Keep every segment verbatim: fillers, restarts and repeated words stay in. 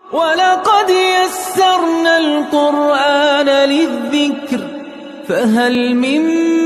وَلَقَدْ يَسَّرْنَا الْقُرْآنَ لِلذِّكْرِ فَهَلْ مِن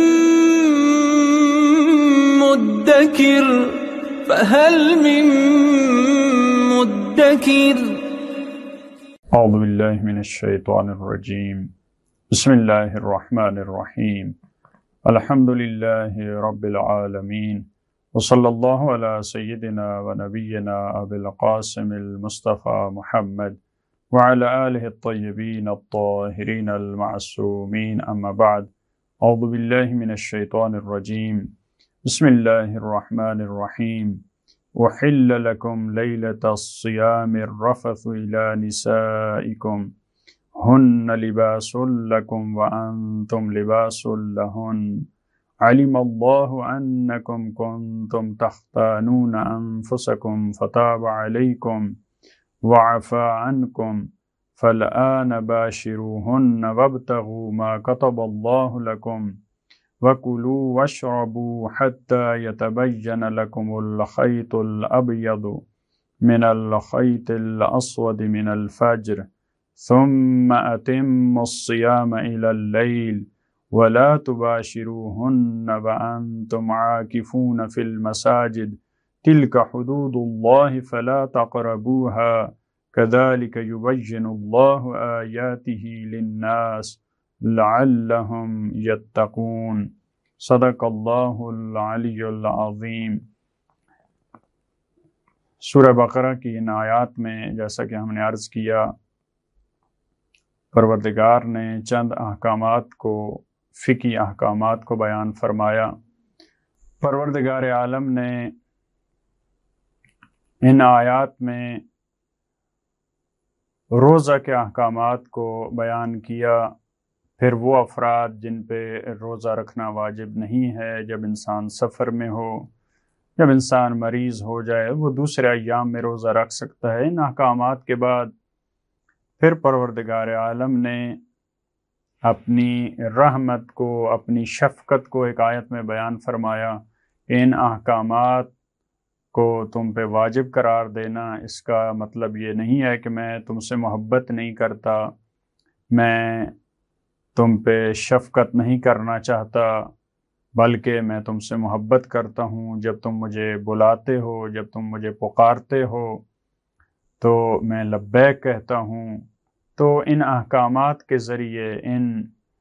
مُّدَّكِرٍ فَهَلْ مِن مُّدَّكِرٍ اعوذ باللہ من الشیطان الرجیم بسم اللہ الرحمن الرحیم الحمد للہ رب العالمین وصلی اللہ علی سیدنا و نبینا ابی القاسم المصطفى محمد وعلى آلہ الطیبین الطاہرین المعصومین اما بعد اعوذ باللہ من الشیطان الرجیم بسم اللہ الرحمن الرحیم وحل لكم ليلة الصيام الرفث إلى نسائكم هن لباس لكم وأنتم لباس لهن علم الله أنكم كنتم تختانون أنفسكم فتاب عليكم وعفى عنكم فالآن باشروهن وابتغوا ما كتب الله لكم وَكُلُوا وَاشْرَبُوا حَتَّى يَتَبَيَّنَ لَكُمُ الْخَيْطُ الْأَبْيَضُ مِنَ الْخَيْطِ الْأَسْوَدِ مِنَ الْفَجْرِ ثُمَّ أَتِمُّوا الصِّيَامَ إِلَى اللَّيْلِ وَلَا تُبَاشِرُوهُنَّ وَأَنْتُمْ عَاكِفُونَ فِي الْمَسَاجِدِ تِلْكَ حُدُودُ اللَّهِ فَلَا تَقْرَبُوهَا كَذَلِكَ يُبَيِّنُ اللَّهُ آيَاتِهِ لِلنَّاسِ لعلہم یتقون صدق اللہ العلی العظیم۔ سورہ بقرہ کی ان آیات میں جیسا کہ ہم نے عرض کیا، پروردگار نے چند احکامات کو فقہی احکامات کو بیان فرمایا۔ پروردگار عالم نے ان آیات میں روزہ کے احکامات کو بیان کیا۔ پھر وہ افراد جن پہ روزہ رکھنا واجب نہیں ہے، جب انسان سفر میں ہو، جب انسان مریض ہو جائے، وہ دوسرے ایام میں روزہ رکھ سکتا ہے۔ ان احکامات کے بعد پھر پروردگار عالم نے اپنی رحمت کو، اپنی شفقت کو ایک آیت میں بیان فرمایا کہ ان احکامات کو تم پہ واجب قرار دینا، اس کا مطلب یہ نہیں ہے کہ میں تم سے محبت نہیں کرتا، میں تم پہ شفقت نہیں کرنا چاہتا، بلکہ میں تم سے محبت کرتا ہوں۔ جب تم مجھے بلاتے ہو، جب تم مجھے پکارتے ہو تو میں لبیک کہتا ہوں۔ تو ان احکامات کے ذریعے، ان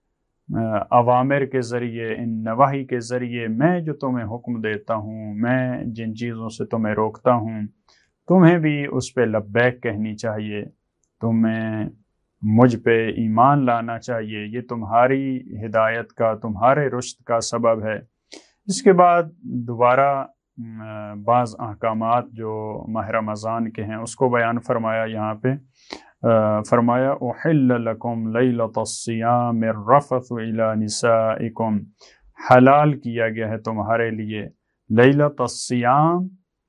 اوامر کے ذریعے، ان نواہی کے ذریعے میں جو تمہیں حکم دیتا ہوں، میں جن چیزوں سے تمہیں روکتا ہوں، تمہیں بھی اس پہ لبیک کہنی چاہیے، تمہیں مجھ پہ ایمان لانا چاہیے۔ یہ تمہاری ہدایت کا، تمہارے رشد کا سبب ہے۔ اس کے بعد دوبارہ بعض احکامات جو ماہ رمضان کے ہیں اس کو بیان فرمایا۔ یہاں پہ فرمایا احل لکم لیلۃ الصیام الرفث الی نسائکم، حلال کیا گیا ہے تمہارے لیے لیلۃ الصیام،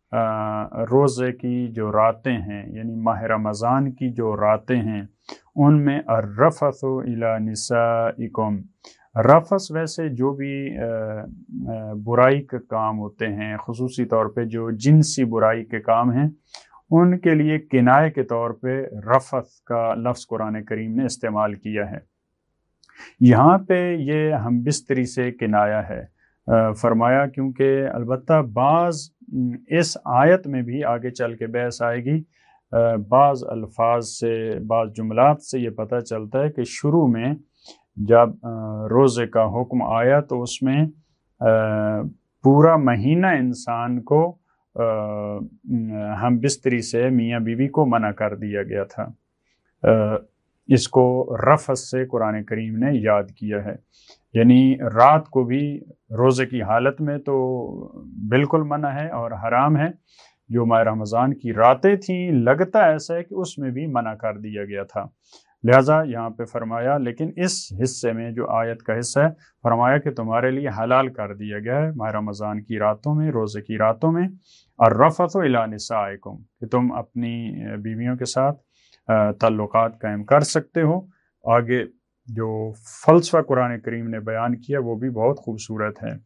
روزے کی جو راتیں ہیں، یعنی ماہ رمضان کی جو راتیں ہیں ان میں الرفث الی نسائکم۔ رفث ویسے جو بھی برائی کے کام ہوتے ہیں، خصوصی طور پہ جو جنسی برائی کے کام ہیں، ان کے لیے کنائے کے طور پہ رفث کا لفظ قرآن کریم نے استعمال کیا ہے۔ یہاں پہ یہ ہم بستری سے کنایا ہے فرمایا، کیونکہ البتہ بعض اس آیت میں بھی آگے چل کے بحث آئے گی، بعض الفاظ سے، بعض جملات سے یہ پتہ چلتا ہے کہ شروع میں جب روزے کا حکم آیا تو اس میں پورا مہینہ انسان کو ہم بستری سے میاں بیوی کو منع کر دیا گیا تھا۔ اس کو رفث سے قرآن کریم نے یاد کیا ہے، یعنی رات کو بھی روزے کی حالت میں تو بالکل منع ہے اور حرام ہے۔ جو ماہ رمضان کی راتیں تھیں، لگتا ایسا ہے کہ اس میں بھی منع کر دیا گیا تھا۔ لہٰذا یہاں پہ فرمایا، لیکن اس حصے میں جو آیت کا حصہ ہے، فرمایا کہ تمہارے لیے حلال کر دیا گیا ہے ماہ رمضان کی راتوں میں، روزے کی راتوں میں، الرفث الی نسائکم، کہ تم اپنی بیویوں کے ساتھ تعلقات قائم کر سکتے ہو۔ آگے جو فلسفہ قرآن کریم نے بیان کیا وہ بھی بہت خوبصورت ہے۔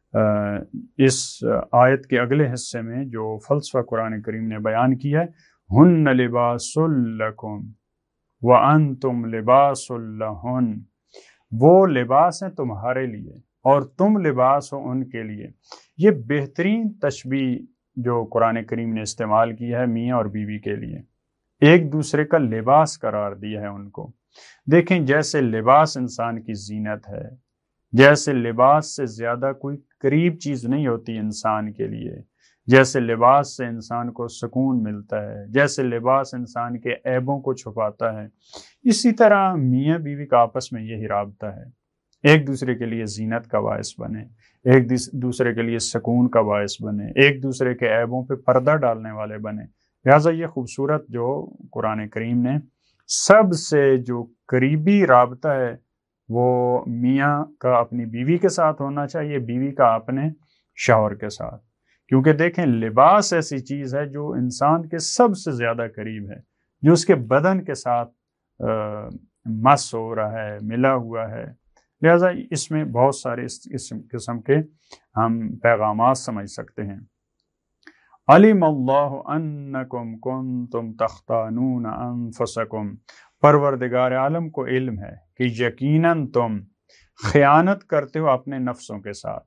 اس آیت کے اگلے حصے میں جو فلسفہ قرآن کریم نے بیان کیا ہے، ہن لباس لکم وانتم لباس لہن، وہ لباس ہیں تمہارے لیے اور تم لباس ہو ان کے لیے۔ یہ بہترین تشبیہ جو قرآن کریم نے استعمال کی ہے میاں اور بیوی کے لیے، ایک دوسرے کا لباس قرار دیا ہے ان کو۔ دیکھیں جیسے لباس انسان کی زینت ہے، جیسے لباس سے زیادہ کوئی قریب چیز نہیں ہوتی انسان کے لیے، جیسے لباس سے انسان کو سکون ملتا ہے، جیسے لباس انسان کے عیبوں کو چھپاتا ہے، اسی طرح میاں بیوی کا آپس میں یہی رابطہ ہے، ایک دوسرے کے لیے زینت کا باعث بنے، ایک دوسرے کے لیے سکون کا باعث بنے، ایک دوسرے کے عیبوں پہ پردہ ڈالنے والے بنے۔ لہٰذا یہ خوبصورت جو قرآن کریم نے سب سے جو قریبی رابطہ ہے وہ میاں کا اپنی بیوی کے ساتھ ہونا چاہیے، بیوی کا اپنے شوہر کے ساتھ، کیونکہ دیکھیں لباس ایسی چیز ہے جو انسان کے سب سے زیادہ قریب ہے، جو اس کے بدن کے ساتھ مس ہو رہا ہے، ملا ہوا ہے۔ لہٰذا اس میں بہت سارے اس قسم کے ہم پیغامات سمجھ سکتے ہیں۔ علم اللہ انکم کنتم تختانون انفسکم، پروردگار عالم کو علم ہے کہ یقیناً تم خیانت کرتے ہو اپنے نفسوں کے ساتھ۔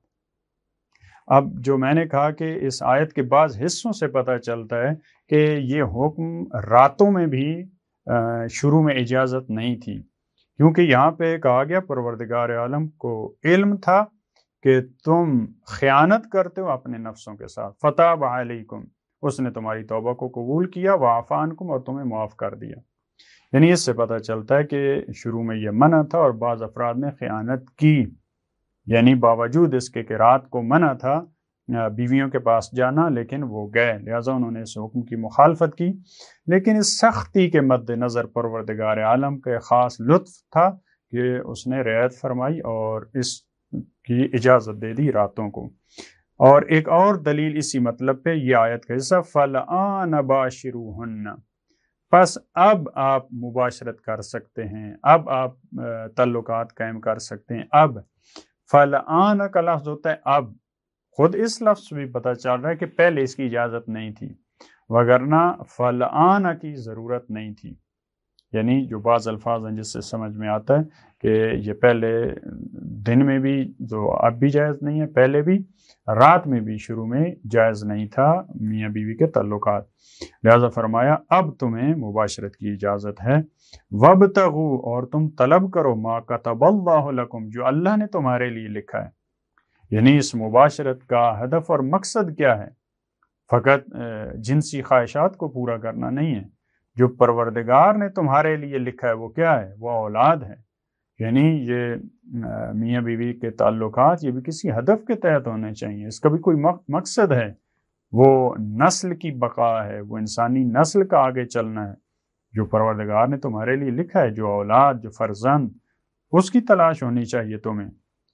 اب جو میں نے کہا کہ اس آیت کے بعض حصوں سے پتہ چلتا ہے کہ یہ حکم راتوں میں بھی شروع میں اجازت نہیں تھی، کیونکہ یہاں پہ کہا گیا پروردگار عالم کو علم تھا کہ تم خیانت کرتے ہو اپنے نفسوں کے ساتھ، فتاب علیکم، اس نے تمہاری توبہ کو قبول کیا، وعفی عنکم، اور تمہیں معاف کر دیا۔ یعنی اس سے پتہ چلتا ہے کہ شروع میں یہ منع تھا اور بعض افراد نے خیانت کی، یعنی باوجود اس کے کہ رات کو منع تھا بیویوں کے پاس جانا، لیکن وہ گئے، لہٰذا انہوں نے اس حکم کی مخالفت کی۔ لیکن اس سختی کے مد نظر پروردگار عالم کے خاص لطف تھا کہ اس نے رعایت فرمائی اور اس کی اجازت دے دی راتوں کو۔ اور ایک اور دلیل اسی مطلب پہ یہ آیت کا حصہ فَالْآنَ بَاشِرُوهُنَّ، پس اب آپ مباشرت کر سکتے ہیں، اب آپ تعلقات قائم کر سکتے ہیں۔ اب فَالْآنَ کا لفظ ہوتا ہے اب، خود اس لفظ سے بھی پتہ چل رہا ہے کہ پہلے اس کی اجازت نہیں تھی، وگرنہ فَالْآنَ کی ضرورت نہیں تھی۔ یعنی جو بعض الفاظ ہیں جس سے سمجھ میں آتا ہے کہ یہ پہلے دن میں بھی جو اب بھی جائز نہیں ہے، پہلے بھی رات میں بھی شروع میں جائز نہیں تھا میاں بیوی کے تعلقات، لہذا فرمایا اب تمہیں مباشرت کی اجازت ہے۔ وَابْتَغُوا، اور تم طلب کرو، مَا كَتَبَ اللَّهُ لَكُمْ، جو اللہ نے تمہارے لیے لکھا ہے۔ یعنی اس مباشرت کا ہدف اور مقصد کیا ہے؟ فقط جنسی خواہشات کو پورا کرنا نہیں ہے، جو پروردگار نے تمہارے لیے لکھا ہے وہ کیا ہے؟ وہ اولاد ہے۔ یعنی یہ میاں بیوی کے تعلقات یہ بھی کسی ہدف کے تحت ہونے چاہیے، اس کا بھی کوئی مقصد ہے، وہ نسل کی بقا ہے، وہ انسانی نسل کا آگے چلنا ہے۔ جو پروردگار نے تمہارے لیے لکھا ہے، جو اولاد، جو فرزند، اس کی تلاش ہونی چاہیے تمہیں۔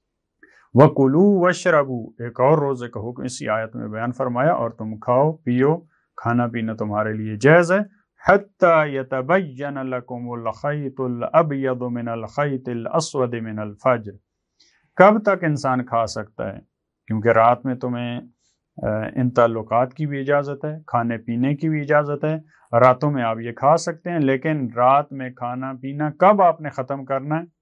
وَكُلُوا وَاشْرَبُوا، ایک اور روزے کا حکم اسی آیت میں بیان فرمایا، اور تم کھاؤ پیو، کھانا پینا تمہارے لیے جائز ہے، حَتَّى يَتَبَيَّنَ لَكُمُ الْخَيْطُ الْأَبْيَضُ مِنَ الْخَيْطِ الْأَسْوَدِ مِنَ الْفَجْرِ، کب تک انسان کھا سکتا ہے؟ کیونکہ رات میں تمہیں ان تعلقات کی بھی اجازت ہے، کھانے پینے کی بھی اجازت ہے، راتوں میں آپ یہ کھا سکتے ہیں، لیکن رات میں کھانا پینا کب آپ نے ختم کرنا ہے؟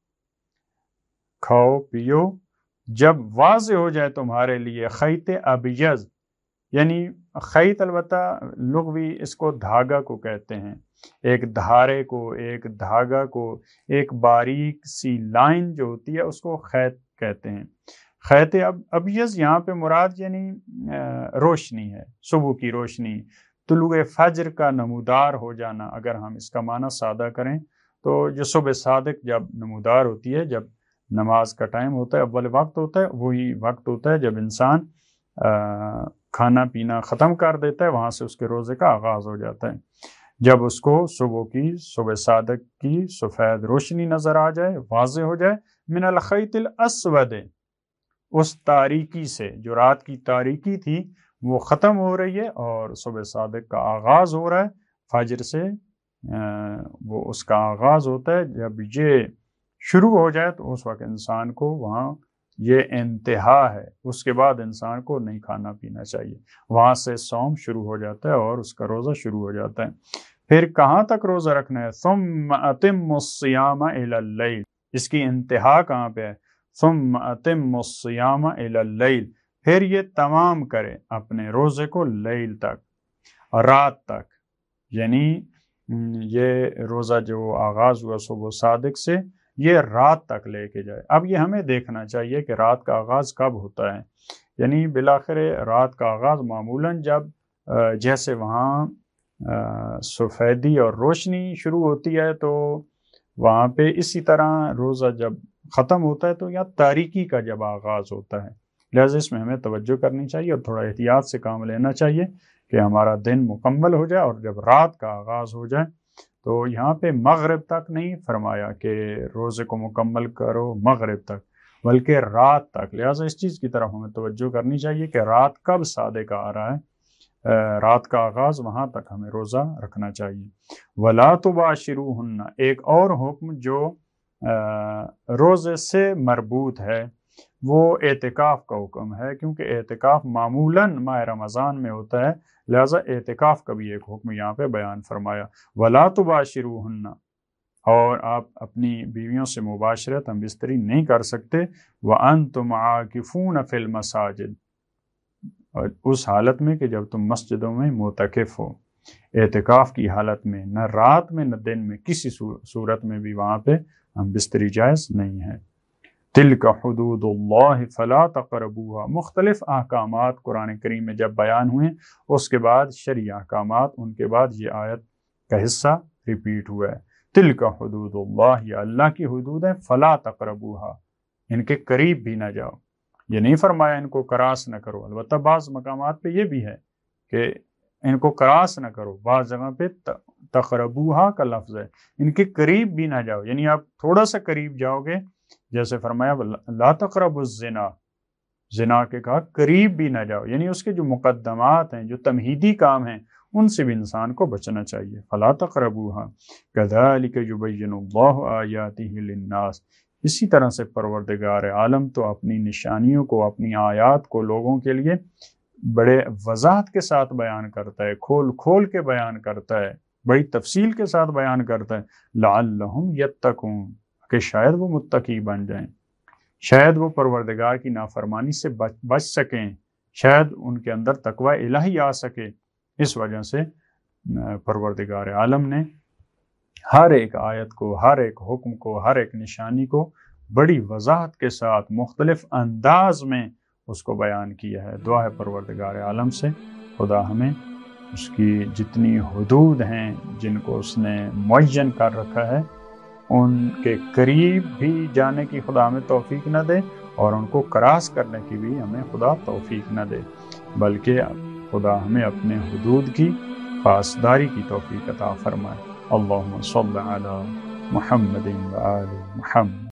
کھاؤ پیو جب واضح ہو جائے تمہارے لیے خیط ابیض، یعنی خیط البتہ لغوی اس کو دھاگا کو کہتے ہیں، ایک دھارے کو، ایک دھاگا کو، ایک باریک سی لائن جو ہوتی ہے اس کو خیط کہتے ہیں۔ خیط ابیض یہاں پہ مراد یعنی روشنی ہے، صبح کی روشنی، طلوع فجر کا نمودار ہو جانا۔ اگر ہم اس کا معنی سادہ کریں تو جو صبح صادق جب نمودار ہوتی ہے، جب نماز کا ٹائم ہوتا ہے، اول وقت ہوتا ہے، وہی وقت ہوتا ہے جب انسان کھانا پینا ختم کر دیتا ہے، وہاں سے اس کے روزے کا آغاز ہو جاتا ہے۔ جب اس کو صبح کی، صبح صادق کی سفید روشنی نظر آ جائے، واضح ہو جائے، من الخیط الاسود، اس تاریکی سے، جو رات کی تاریکی تھی وہ ختم ہو رہی ہے اور صبح صادق کا آغاز ہو رہا ہے، فجر سے وہ اس کا آغاز ہوتا ہے۔ جب یہ شروع ہو جائے تو اس وقت انسان کو وہاں یہ انتہا ہے، اس کے بعد انسان کو نہیں کھانا پینا چاہیے، وہاں سے صوم شروع ہو جاتا ہے اور اس کا روزہ شروع ہو جاتا ہے۔ پھر کہاں تک روزہ رکھنا ہے؟ ثم اتم الصیام الی اللیل، اس کی انتہا کہاں پہ ہے؟ ثم اتم الصیام الی اللیل، پھر یہ تمام کرے اپنے روزے کو لیل تک، رات تک، یعنی یہ روزہ جو آغاز ہوا صبح صادق سے یہ رات تک لے کے جائے۔ اب یہ ہمیں دیکھنا چاہیے کہ رات کا آغاز کب ہوتا ہے، یعنی بالآخر رات کا آغاز معمولاً جب جیسے وہاں سفیدی اور روشنی شروع ہوتی ہے تو وہاں پہ اسی طرح روزہ جب ختم ہوتا ہے تو یا تاریکی کا جب آغاز ہوتا ہے، لہذا اس میں ہمیں توجہ کرنی چاہیے اور تھوڑا احتیاط سے کام لینا چاہیے کہ ہمارا دن مکمل ہو جائے، اور جب رات کا آغاز ہو جائے تو یہاں پہ مغرب تک نہیں فرمایا کہ روزے کو مکمل کرو مغرب تک، بلکہ رات تک، لہٰذا اس چیز کی طرف ہمیں توجہ کرنی چاہیے کہ رات کب صادق آ رہا ہے، رات کا آغاز وہاں تک ہمیں روزہ رکھنا چاہیے۔ وَلَا تُبَاشِرُوهُنَّ، ایک اور حکم جو روزے سے مربوط ہے وہ اعتکاف کا حکم ہے، کیونکہ اعتکاف معمولاً ماہ رمضان میں ہوتا ہے، لہذا اعتکاف کا بھی ایک حکم یہاں پہ بیان فرمایا۔ وَلَا تُبَاشِرُوهُنَّ، اور آپ اپنی بیویوں سے مباشرت ہم بستری نہیں کر سکتے، وَأَنْتُمْ عَاكِفُونَ فِي الْمَسَاجِدِ، اس حالت میں کہ جب تم مسجدوں میں معتکف ہو، اعتکاف کی حالت میں، نہ رات میں نہ دن میں، کسی صورت میں بھی وہاں پہ ہم بستری جائز نہیں ہے۔ تِلْكَ حُدُودُ اللَّهِ فَلَا تَقْرَبُوهَا، مختلف احکامات قرآن کریم میں جب بیان ہوئے اس کے بعد شرعی احکامات، ان کے بعد یہ آیت کا حصہ ریپیٹ ہوا ہے۔ تِلْكَ حُدُودُ اللَّهِ، یہ اللہ کی حدود ہیں، فَلَا تَقْرَبُوهَا، ان کے قریب بھی نہ جاؤ، یہ نہیں فرمایا ان کو کراس نہ کرو، البتہ بعض مقامات پہ یہ بھی ہے کہ ان کو کراس نہ کرو، بعض جگہ پہ تقربوها کا لفظ ہے، ان کے قریب بھی نہ جاؤ، یعنی آپ تھوڑا سا قریب جاؤ گے، جیسے فرمایا لا تقربوا الزنا، زنا کے کہا قریب بھی نہ جاؤ، یعنی اس کے جو مقدمات ہیں، جو تمہیدی کام ہیں، ان سے بھی انسان کو بچنا چاہیے۔ فلا تقربوها كذلك يبين الله آیاته للناس، اسی طرح سے پروردگار عالم تو اپنی نشانیوں کو، اپنی آیات کو لوگوں کے لیے بڑے وضاحت کے ساتھ بیان کرتا ہے، کھول کھول کے بیان کرتا ہے، بڑی تفصیل کے ساتھ بیان کرتا ہے، لعلہم یتقون، کہ شاید وہ متقی بن جائیں، شاید وہ پروردگار کی نافرمانی سے بچ, بچ سکیں، شاید ان کے اندر تقوی الہی آ سکے۔ اس وجہ سے پروردگار عالم نے ہر ایک آیت کو، ہر ایک حکم کو، ہر ایک نشانی کو بڑی وضاحت کے ساتھ مختلف انداز میں اس کو بیان کیا ہے۔ دعا ہے پروردگار عالم سے خدا ہمیں اس کی جتنی حدود ہیں جن کو اس نے معین کر رکھا ہے ان کے قریب بھی جانے کی خدا ہمیں توفیق نہ دے، اور ان کو کراس کرنے کی بھی ہمیں خدا توفیق نہ دے، بلکہ خدا ہمیں اپنے حدود کی پاسداری کی توفیق عطا فرمائے۔ اللہم صل علی محمد و آل محمد۔